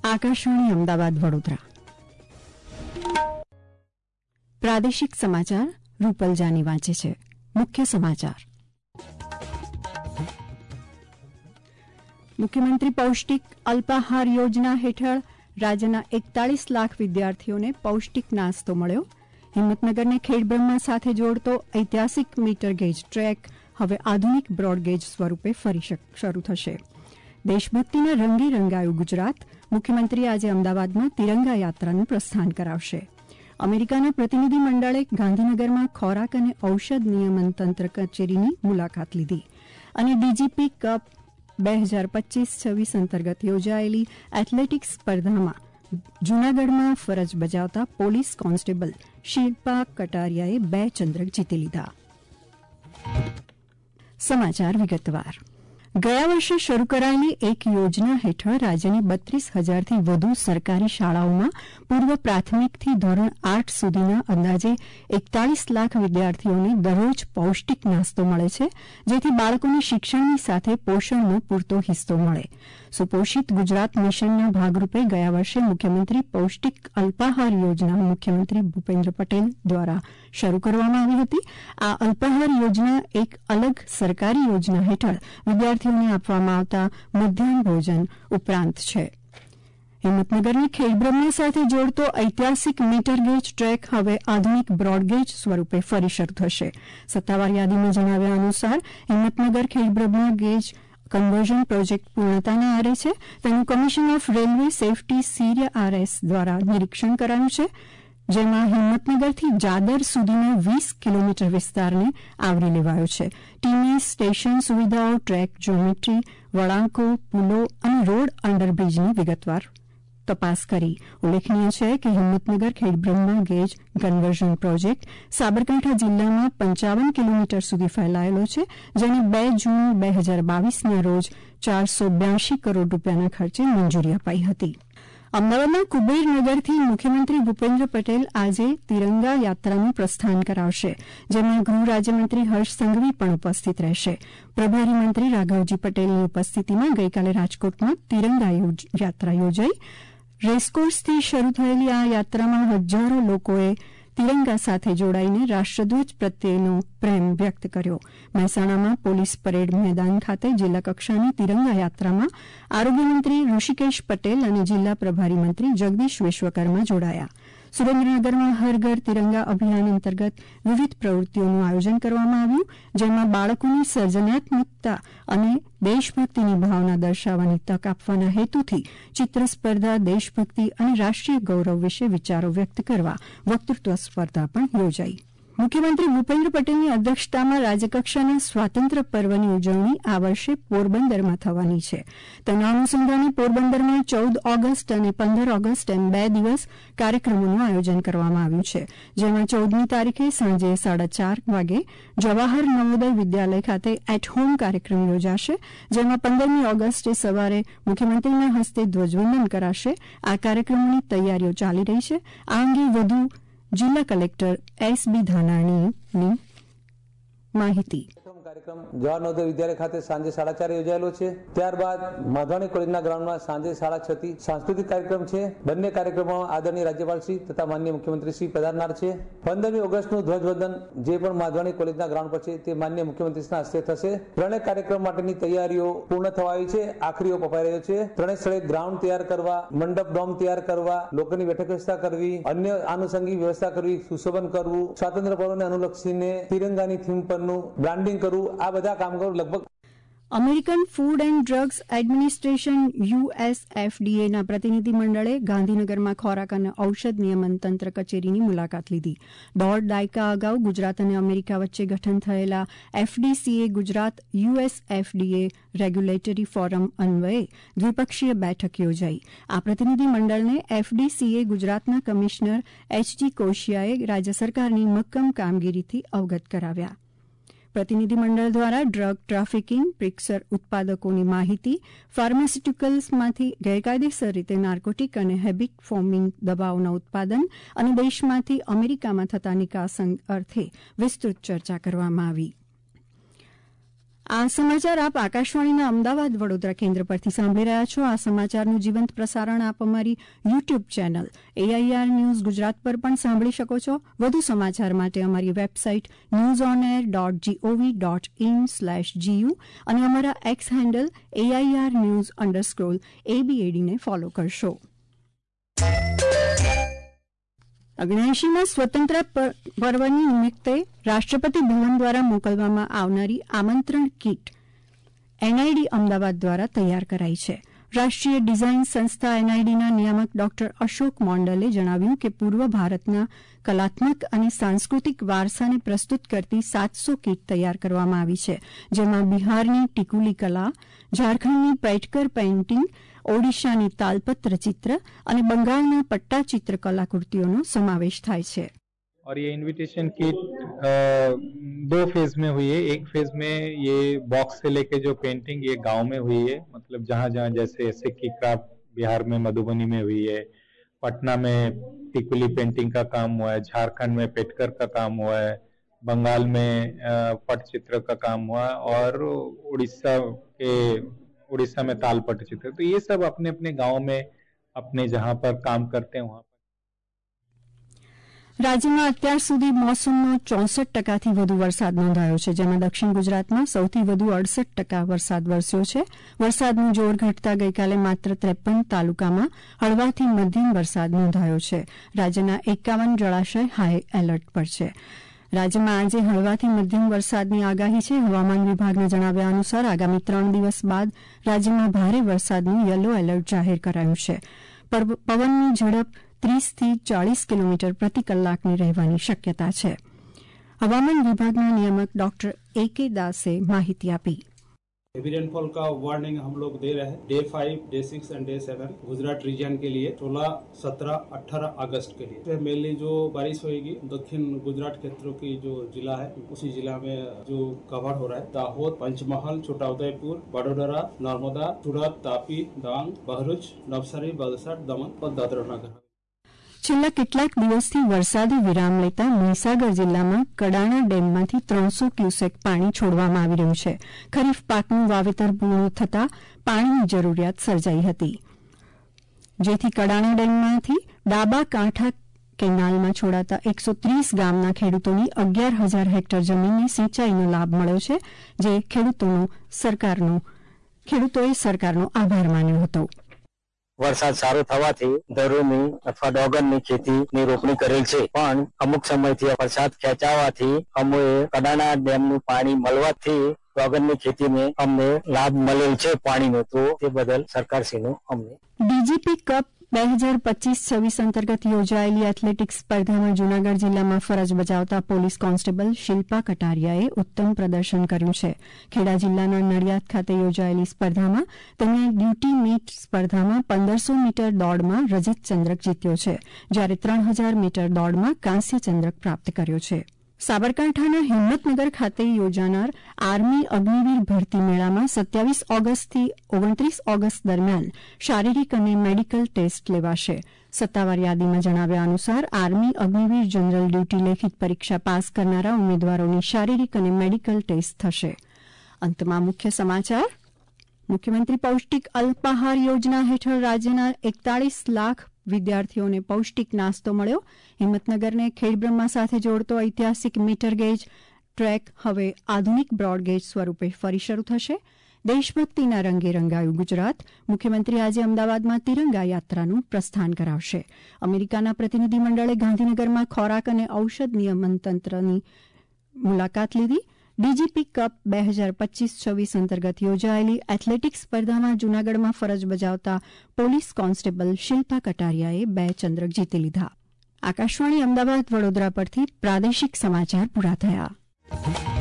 આકાશવાણી અમદાવાદ વડોદરા. પ્રાદેશિક સમાચાર રૂપલ જાની વાંચે છે. મુખ્ય સમાચાર. મુખ્યમંત્રી પૌષ્ટિક અલ્પાહાર યોજના હેઠળ રાજ્યના 41 લાખ વિદ્યાર્થીઓને પૌષ્ટિક નાસ્તો મળ્યો. હિંમતનગરને ખેડબ્રહ્મા સાથે જોડતો ઐતિહાસિક મીટર ગેજ ટ્રેક હવે આધુનિક બ્રોડગેજ સ્વરૂપે ફરી શરૂ થશે. દેશભક્તિના રંગે રંગાયું ગુજરાત. મુખ્યમંત્રી આજે અમદાવાદમાં તિરંગા યાત્રાનું પ્રસ્થાન કરાવશે. અમેરિકાના પ્રતિનિધિ મંડળે ગાંધીનગરમાં ખોરાક અને ઔષધ નિયમન તંત્ર કચેરીની મુલાકાત લીધી. અને ડીજીપી કપ 2025-26 અંતર્ગત યોજાયેલી એથ્લેટિક્સ સ્પર્ધામાં જૂનાગઢમાં ફરજ બજાવતા પોલીસ કોન્સ્ટેબલ શિલ્પા કટારિયાએ 2 ચંદ્રક જીતી લીધા. સમાચાર વિગતવાર. ગયા વર્ષે શરૂ કરાયેલી એક યોજના હેઠળ રાજ્યની 32,000થી વધુ સરકારી શાળાઓમાં પૂર્વ પ્રાથમિકથી ધોરણ 8 સુધીના અંદાજે 41 લાખ વિદ્યાર્થીઓને દરરોજ પૌષ્ટિક નાસ્તો મળે છે, જેથી બાળકોને શિક્ષણની સાથે પોષણનો પૂરતો હિસ્સો મળે. સુપોષિત ગુજરાત મિશનના ભાગરૂપે ગયા વર્ષે મુખ્યમંત્રી પૌષ્ટિક અલ્પાહાર યોજના મુખ્યમંત્રી ભૂપેન્દ્ર પટેલ દ્વારા શરૂ કરવામાં આવી હતી. આ અલ્પાહાર યોજના એક અલગ સરકારી યોજના હેઠળ વિદ્યાર્થીઓને આપવામાં આવતા મધ્યાહન ભોજન ઉપરાંત છે. હિંમતનગરને ખેડબ્રહ્મા સાથે જોડતો ઐતિહાસિક મીટર ગેજ ટ્રેક હવે આધુનિક બ્રોડગેજ સ્વરૂપે ફરી શરૂ થશે. સત્તાવાર યાદીમાં જણાવ્યા અનુસાર Himmatnagar Khedbrahma gauge conversion project પૂર્ણતાના આરે છે. તેનું commission of railway safety CRS દ્વારા નિરીક્ષણ કરાયું છે, જેમાં હિંમતનગરથી જાદર સુધીના 20 કિલોમીટર વિસ્તારને આવરી લેવાયો છે. ટીમે સ્ટેશન સુવિધાઓ, ટ્રેક જ્યોમેટ્રી, વળાંકો, પુલો અને રોડ અંડરબ્રિજની વિગતવાર તપાસ કરી. ઉલ્લેખનીય છે કે Himmatnagar Khedbrahma gauge conversion project Sabarkantha જિલ્લામાં 55 કિલોમીટર સુધી ફેલાયેલો છે, જેને 2 જૂન 2022ના રોજ 482 કરોડ રૂપિયાના ખર્ચે મંજૂરી અપાઈ હતી. અમદાવાદના કુબેરનગરથી મુખ્યમંત્રી ભૂપેન્દ્ર પટેલ આજે તિરંગા યાત્રાનું પ્રસ્થાન કરાવશે, જેમાં ગૃહ રાજ્યમંત્રી હર્ષ સંઘવી પણ ઉપસ્થિત રહેશે. પ્રભારી મંત્રી રાઘવજી પટેલની ઉપસ્થિતિમાં ગઈકાલે રાજકોટમાં તિરંગા યાત્રા યોજાઈ. રેસકોર્સથી શરૂ થયેલી આ યાત્રામાં હજારો લોકોએ તિરંગા સાથે જોડાઈને રાષ્ટ્રધ્વજ પ્રત્યેનો પ્રેમ વ્યક્ત કર્યો. મહેસાણામાં પોલીસ પરેડ મેદાન ખાતે જિલ્લા કક્ષાની તિરંગા યાત્રામાં આરોગ્યમંત્રી ઋષિકેશ પટેલ અને જિલ્લા પ્રભારી મંત્રી જગદીશ વિશ્વકર્મા જોડાયા. સુરેન્દ્રનગરમાં હર ઘર તિરંગા અભિયાન અંતર્ગત વિવિધ પ્રવૃત્તિઓનું આયોજન કરવામાં આવ્યું, જેમાં બાળકોની સર્જનાત્મકતા અને દેશભક્તિની ભાવના દર્શાવવાની તક આપવાના હેતુથી ચિત્ર સ્પર્ધા, દેશભક્તિ અને રાષ્ટ્રીય ગૌરવ વિશે વિચારો વ્યક્ત કરવા વક્તૃત્વ સ્પર્ધા પણ યોજાઈ. મુખ્યમંત્રી ભૂપેન્દ્ર પટેલની અધ્યક્ષતામાં રાજ્યકક્ષાના સ્વાતંત્ર્ય પર્વની ઉજવણી આ વર્ષે પોરબંદરમાં થવાની છે. તેના અનુસંધાને પોરબંદરમાં 14 ઓગસ્ટ અને 15 ઓગસ્ટ એમ 2 દિવસ કાર્યક્રમોનું આયોજન કરવામાં આવ્યું છે, જેમાં 14મી તારીખે સાંજે 4:30 વાગે જવાહર નવોદય વિદ્યાલય ખાતે એટ હોમ કાર્યક્રમ યોજાશે, જેમાં 15મી ઓગસ્ટે સવારે મુખ્યમંત્રીના હસ્તે ધ્વજવંદન કરાશે. આ કાર્યક્રમોની તૈયારીઓ ચાલી રહી છે. આ અંગે વધુ જિલ્લા કલેક્ટર S.B. ધાનાણીની માહિતી. કાર્યક્રમ જવાહર નવોદય વિદ્યાલય ખાતે સાંજે 4:30 યોજાયેલો છે. ત્યારબાદ માધવાણી કોલેજના ગ્રાઉન્ડમાં સાંજે 6:30 થી સાંસ્કૃતિક કાર્યક્રમ છે. બંને કાર્યક્રમોમાં આદરણીય રાજ્યપાલશ્રી તથા માનનીય મુખ્યમંત્રીશ્રી પધારનાર છે. 15મી ઓગસ્ટનું ધ્વજવંદન જે પણ માધવાણી કોલેજના ગ્રાઉન્ડ પર છે તે માનનીય મુખ્યમંત્રીશ્રીના હસ્તે થશે. ત્રણેય કાર્યક્રમ માટેની તૈયારીઓ પૂર્ણ થવા આવી છે. આખરીઓ પપાઈ રહ્યો છે. ત્રણેય સ્થળે ગ્રાઉન્ડ તૈયાર કરવા, મંડપ ડોમ તૈયાર કરવા, લોકોની બેઠક વ્યવસ્થા કરવી, અન્ય આનુષંગિક વ્યવસ્થા કરવી, સુશોભન કરવું, સ્વાતંત્ર્ય પર્વને અનુલક્ષીને તિરંગાની થીમ પરનું બ્રાન્ડિંગ કરવું, આ બધા કામકારો લગભગ. American food and drugs administration USFDAના પ્રતિનિધિ મંડળે ગાંધીનગરમાં ખોરાક અને ઔષધ નિયમન તંત્ર કચેરીની મુલાકાત લીધી. 1.5 દાયકા અગાઉ ગુજરાત અને અમેરિકા વચ્ચે ગઠન થયેલા FDCA Gujarat USFDA regulatory forum અન્વયે દ્વિપક્ષીય બેઠક યોજાઈ. આ પ્રતિનિધિ મંડળને FDCA ગુજરાતના કમિશનર HG કોશિયાએ રાજ્ય સરકારની મક્કમ કામગીરીથી અવગત કરાવ્યા. પ્રતિનિધિમંડળ દ્વારા ડ્રગ ટ્રાફિકિંગ, પ્રિક્સર ઉત્પાદકોની માહિતી, ફાર્માસ્યુટિકલ્સમાંથી ગેરકાયદેસર રીતે નાર્કોટિક અને હેબિટ ફોર્મિંગ દવાઓના ઉત્પાદન અને દેશમાંથી અમેરિકામાં થતા નિકાસ અર્થે વિસ્તૃત ચર્ચા કરવામાં આવી. આ સમાચાર આપ આકાશવાણીના અમદાવાદ વડોદરા કેન્દ્ર પરથી સાંભળી રહ્યા છો. આ સમાચારનું જીવંત પ્રસારણ આપ અમારી YouTube channel AIR news Gujarat પર પણ સાંભળી શકો છો. વધુ સમાચાર માટે અમારી વેબસાઇટ newsonair.gov.in/gu અને અમારા એક્સ હેન્ડલ AIR_news_ABAD ને ફોલો કરશો. 79માં સ્વતંત્રતા પર્વની નિમિત્તે રાષ્ટ્રપતિ ભવન દ્વારા મોકલવામાં આવનારી આમંત્રણ કીટ NID અમદાવાદ દ્વારા તૈયાર કરાઈ છે. રાષ્ટ્રીય ડિઝાઇન સંસ્થા NIDના નિયામક ડોક્ટર અશોક મોંડલે જણાવ્યું કે પૂર્વ ભારતના કલાત્મક અને સાંસ્કૃતિક વારસાને પ્રસ્તુત કરતી 700 કીટ તૈયાર કરવામાં આવી છે, જેમાં બિહારની ટીકુલી કલા, ઝારખંડની પેટકર પેઇન્ટિંગ, ઓડિશાની તાલપત્ર ચિત્ર અને બંગાળના પટ્ટા ચિત્ર कलाकृतियों समावेश થાય છે. और ये इनविटेशन किट 2 फेज में हुई है. एक फेज में ये बॉक्स से लेके जो पेंटिंग ये गांव में हुई है, मतलब जहाँ जहाँ जैसे सिक्की क्राफ्ट बिहार में मधुबनी में हुई है, पटना में टिकुली पेंटिंग का काम हुआ है, झारखंड में पेटकर का काम हुआ है, बंगाल में पटचित्र का काम हुआ है और उड़ीसा में तालपट चित्र. तो ये सब अपने अपने गांव में अपने जहाँ पर काम करते हैं वहाँ पर. રાજ્યમાં અત્યાર સુધી મોસમનો 64%થી વધુ વરસાદ નોંધાયો છે, જેમાં દક્ષિણ ગુજરાતમાં સૌથી વધુ 68% વરસાદ વરસ્યો છે. વરસાદનું જોર ઘટતા ગઈકાલે માત્ર 53 તાલુકામાં હળવાથી મધ્યમ વરસાદ નોંધાયો છે. રાજ્યના 51 જળાશય હાઈ એલર્ટ પર છે. રાજ્યમાં આજે હળવાથી મધ્યમ વરસાદની આગાહી છે. હવામાન વિભાગના જણાવ્યા અનુસાર આગામી 3 દિવસ બાદ રાજ્યમાં ભારે વરસાદનું યલો એલર્ટ જાહેર કરાયું છે. પવનની ઝડપ 30 થી 40 કિલોમીટર પ્રતિ કલાકની રહેવાની શક્યતા છે. હવામાન વિભાગના નિયામક ડોક્ટર AK દાસે માહિતી આપી. हेवी रेनफॉल का वार्निंग हम लोग दे रहे हैं day 5, day 6 and day 7 Gujarat region के लिए 16, 17, 18 अगस्त के लिए. मेनली जो बारिश होगी दक्षिण गुजरात क्षेत्रों की जो जिला है उसी जिला में जो कवर हो रहा है दाहोद, पंचमहल, छोटा उदयपुर, बड़ोदरा, नर्मदा, सूरत, तापी, डांग, बहरुच, नवसारी, वलसाड, दमन और दादरा नगर. છેલ્લા કેટલાક દિવસથી વરસાદી વિરામ લેતા મહીસાગર જિલ્લામાં કડાણા ડેમમાંથી 300 ક્યુસેક પાણી છોડવામાં આવી રહ્યું છે. ખરીફ પાકનું વાવેતર પૂર્ણ થતાં પાણીની જરૂરિયાત સર્જાઈ હતી, જેથી કડાણા ડેમમાંથી ડાબા કાંઠા કેનાલમાં છોડાતા 130 ગામના ખેડૂતોની 11,000 હેક્ટર જમીનને સિંચાઈનો લાભ મળ્યો છે, જે ખેડૂતોએ સરકારનો આભાર માન્યો હતો. વરસાદ સારો થવાથી દરોની અથવા ડોગરની ખેતીની રોપણી કરેલ છે, પણ અમુક સમયથી વરસાદ ખેંચાવાથી અમોએ કડાણા ડેમનું પાણી મળવાથી ડોગરની ખેતીને અમને લાભ મળેલ છે પાણીનો, તો તે બદલ સરકારશ્રીનો અમને. ડીજીપી કપ 2025-26 અંતર્ગત યોજાયેલી એથ્લેટિક્સ સ્પર્ધામાં જૂનાગઢ જિલ્લામાં ફરજ બજાવતા પોલીસ કોન્સ્ટેબલ શિલ્પા કટારિયાએ ઉત્તમ પ્રદર્શન કર્યું છે. ખેડા જિલ્લાના નડિયાદ ખાતે યોજાયેલી સ્પર્ધામાં તેમણે ડ્યુટી મીટ સ્પર્ધામાં 1500 મીટર દોડમાં રજત ચંદ્રક જીત્યો છે, જ્યારે 3000 મીટર દોડમાં કાંસ્ય ચંદ્રક પ્રાપ્ત કર્યો છે. સાબરકાંઠાના હિંમતનગર ખાતે યોજાનાર આર્મી અગ્નિવીર ભરતી મેળામાં 27 ઓગસ્ટથી 29 ઓગસ્ટ દરમિયાન શારીરિક અને મેડિકલ ટેસ્ટ લેવાશે. સત્તાવાર યાદીમાં જણાવ્યા અનુસાર આર્મી અગ્નિવીર જનરલ ડ્યુટી લેખિત પરીક્ષા પાસ કરનારા ઉમેદવારોની શારીરિક અને મેડિકલ ટેસ્ટ થશે. અંતમાં મુખ્ય સમાચાર. મુખ્યમંત્રી પૌષ્ટિક અલ્પાહાર યોજના હેઠળ રાજ્યના 41 લાખ વિદ્યાર્થીઓને પૌષ્ટિક નાસ્તો મળ્યો. હિંમતનગરને ખેડબ્રહ્મા સાથે જોડતો ઐતિહાસિક મીટર ગેજ ટ્રેક હવે આધુનિક બ્રોડગેજ સ્વરૂપે ફરી શરૂ થશે. દેશભક્તિના રંગે રંગાયું ગુજરાત. મુખ્યમંત્રી આજે અમદાવાદમાં તિરંગા યાત્રાનું પ્રસ્થાન કરાવશે. અમેરિકાના પ્રતિનિધિમંડળે ગાંધીનગરમાં ખોરાક અને ઔષધ નિયમન તંત્રની મુલાકાત લીધી. ડીજીપી કપ 2025-26 અંતર્ગત યોજાયેલી એથ્લેટિક્સ સ્પર્ધામાં જૂનાગઢમાં ફરજ બજાવતા પોલીસ કોન્સ્ટેબલ શિલ્પા કટારિયાએ 2 ચંદ્રક જીતી લીધા. આકાશવાણી અમદાવાદ વડોદરા પરથી પ્રાદેશિક સમાચાર પૂરા થયા.